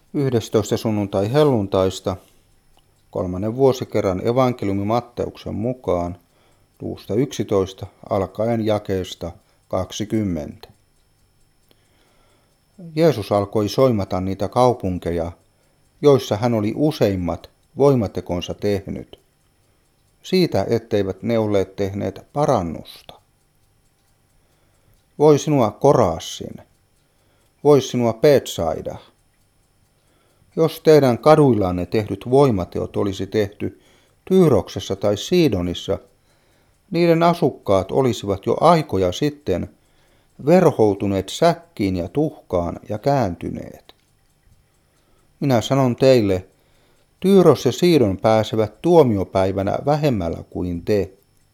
11. sunnuntai helluntaista, 3. vuosikerran evankeliumi Matteuksen mukaan, luvusta 11 alkaen jakeesta 20. Jeesus alkoi soimata niitä kaupunkeja, joissa hän oli useimmat voimatekonsa tehnyt, siitä etteivät ne olleet tehneet parannusta. Voi sinua Korassin, voi sinua Betsaida. Jos teidän kaduillanne tehdyt voimateot olisi tehty Tyyroksessa tai Sidonissa, niiden asukkaat olisivat jo aikoja sitten verhoutuneet säkkiin ja tuhkaan ja kääntyneet. Minä sanon teille, Tyyros ja Sidon pääsevät tuomiopäivänä vähemmällä kuin te.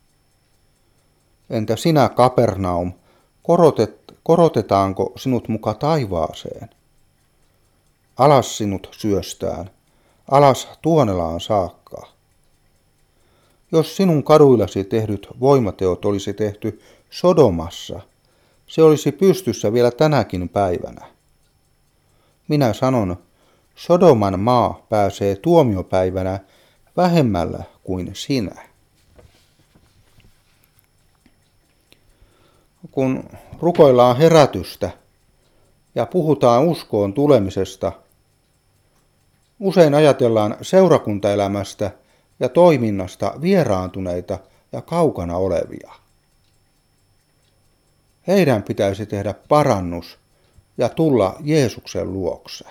Entä sinä, Kapernaum, korotetaanko sinut muka taivaaseen? Alas sinut syöstään, alas Tuonelaan saakka. Jos sinun kaduillasi tehdyt voimateot olisi tehty Sodomassa, se olisi pystyssä vielä tänäkin päivänä. Minä sanon, Sodoman maa pääsee tuomiopäivänä vähemmällä kuin sinä. Kun rukoillaan herätystä ja puhutaan uskoon tulemisesta, usein ajatellaan seurakuntaelämästä ja toiminnasta vieraantuneita ja kaukana olevia. Heidän pitäisi tehdä parannus ja tulla Jeesuksen luokse.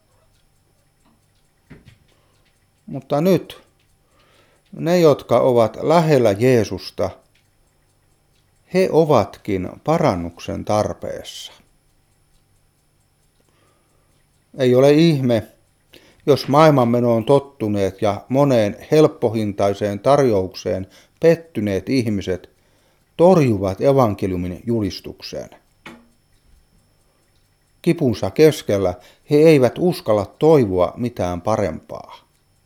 Mutta nyt ne, jotka ovat lähellä Jeesusta, he ovatkin parannuksen tarpeessa. Ei ole ihme, jos maailmanmenoon tottuneet ja moneen helppohintaiseen tarjoukseen pettyneet ihmiset torjuvat evankeliumin julistukseen. Kipunsa keskellä he eivät uskalla toivoa mitään parempaa.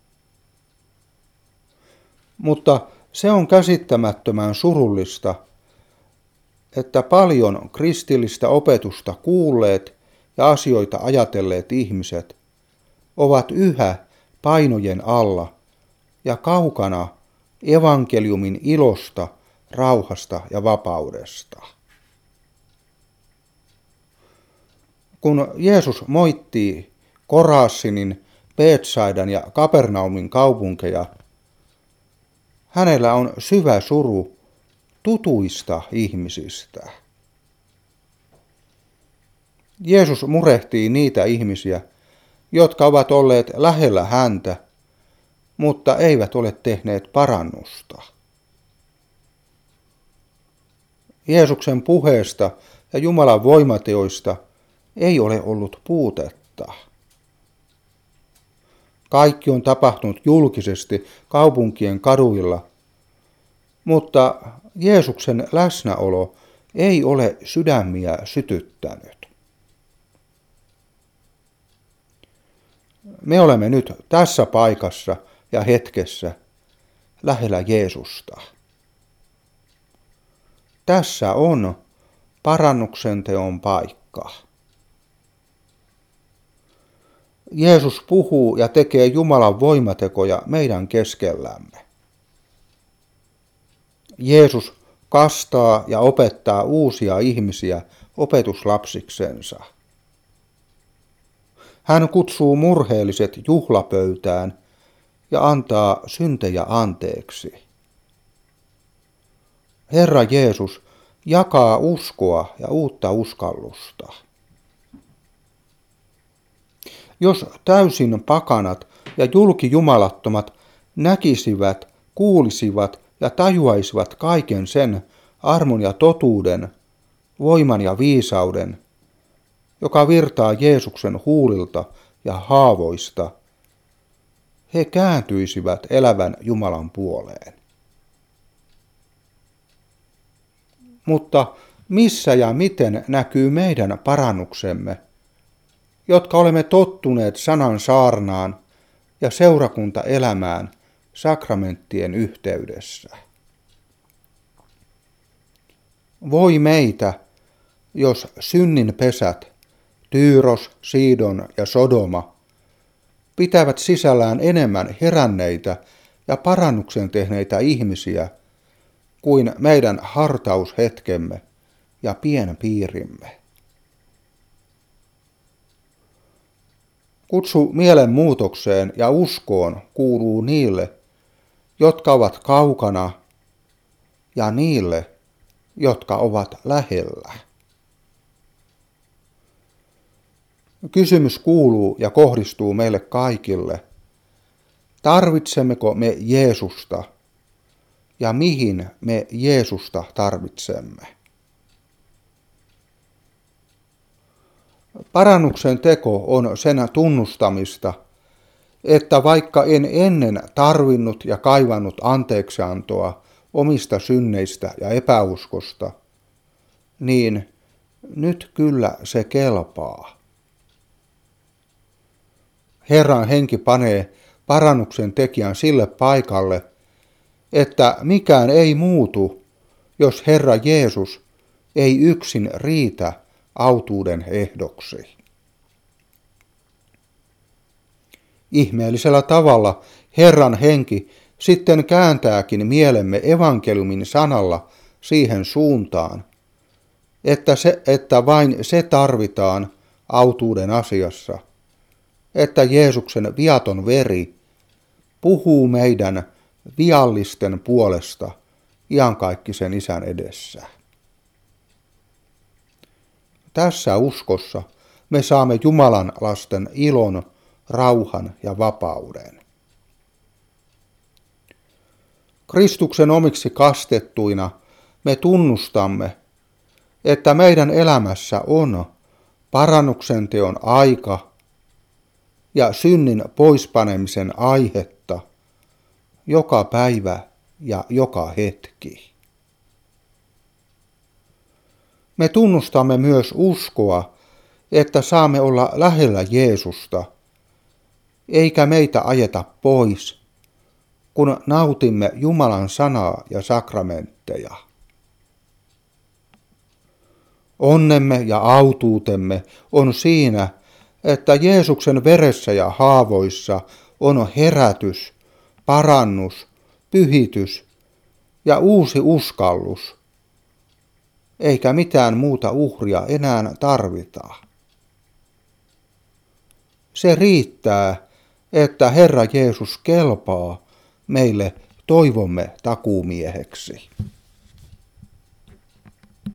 Mutta se on käsittämättömän surullista, että paljon kristillistä opetusta kuulleet ja asioita ajatelleet ihmiset ovat yhä painojen alla ja kaukana evankeliumin ilosta, rauhasta ja vapaudesta. Kun Jeesus moittii Korassinin, Betsaidan ja Kapernaumin kaupunkeja, hänellä on syvä suru tutuista ihmisistä. Jeesus murehtii niitä ihmisiä, jotka ovat olleet lähellä häntä, mutta eivät ole tehneet parannusta. Jeesuksen puheesta ja Jumalan voimateoista ei ole ollut puutetta. Kaikki on tapahtunut julkisesti kaupunkien kaduilla, mutta Jeesuksen läsnäolo ei ole sydämiä sytyttänyt. Me olemme nyt tässä paikassa ja hetkessä lähellä Jeesusta. Tässä on parannuksen teon paikka. Jeesus puhuu ja tekee Jumalan voimatekoja meidän keskellämme. Jeesus kastaa ja opettaa uusia ihmisiä opetuslapsiksensa. Hän kutsuu murheelliset juhlapöytään ja antaa syntejä anteeksi. Herra Jeesus jakaa uskoa ja uutta uskallusta. Jos täysin pakanat ja julkijumalattomat näkisivät, kuulisivat ja tajuaisivat kaiken sen armon ja totuuden, voiman ja viisauden, joka virtaa Jeesuksen huulilta ja haavoista, he kääntyisivät elävän Jumalan puoleen. Mutta missä ja miten näkyy meidän parannuksemme, jotka olemme tottuneet sanan saarnaan ja seurakuntaelämään sakramenttien yhteydessä? Voi meitä, jos synnin pesät, Tyyros, Sidon ja Sodoma, pitävät sisällään enemmän heränneitä ja parannuksen tehneitä ihmisiä kuin meidän hartaushetkemme ja pienpiirimme. Kutsu mielenmuutokseen ja uskoon kuuluu niille, jotka ovat kaukana, ja niille, jotka ovat lähellä. Kysymys kuuluu ja kohdistuu meille kaikille. Tarvitsemmeko me Jeesusta ja mihin me Jeesusta tarvitsemme? Parannuksen teko on sen tunnustamista, että vaikka en ennen tarvinnut ja kaivannut anteeksiantoa omista synneistä ja epäuskosta, niin nyt kyllä se kelpaa. Herran henki panee parannuksen tekijän sille paikalle, että mikään ei muutu, jos Herra Jeesus ei yksin riitä autuuden ehdoksi. Ihmeellisellä tavalla Herran henki sitten kääntääkin mielemme evankeliumin sanalla siihen suuntaan, että vain se tarvitaan autuuden asiassa, että Jeesuksen viaton veri puhuu meidän viallisten puolesta iankaikkisen Isän edessä. Tässä uskossa me saamme Jumalan lasten ilon, rauhan ja vapauden. Kristuksen omiksi kastettuina me tunnustamme, että meidän elämässä on parannuksen teon aika ja synnin poispanemisen aihetta joka päivä ja joka hetki. Me tunnustamme myös uskoa, että saamme olla lähellä Jeesusta, eikä meitä ajeta pois, kun nautimme Jumalan sanaa ja sakramentteja. Onnemme ja autuutemme on siinä, että Jeesuksen veressä ja haavoissa on herätys, parannus, pyhitys ja uusi uskallus, eikä mitään muuta uhria enää tarvita. Se riittää, että Herra Jeesus kelpaa meille toivomme takuumieheksi.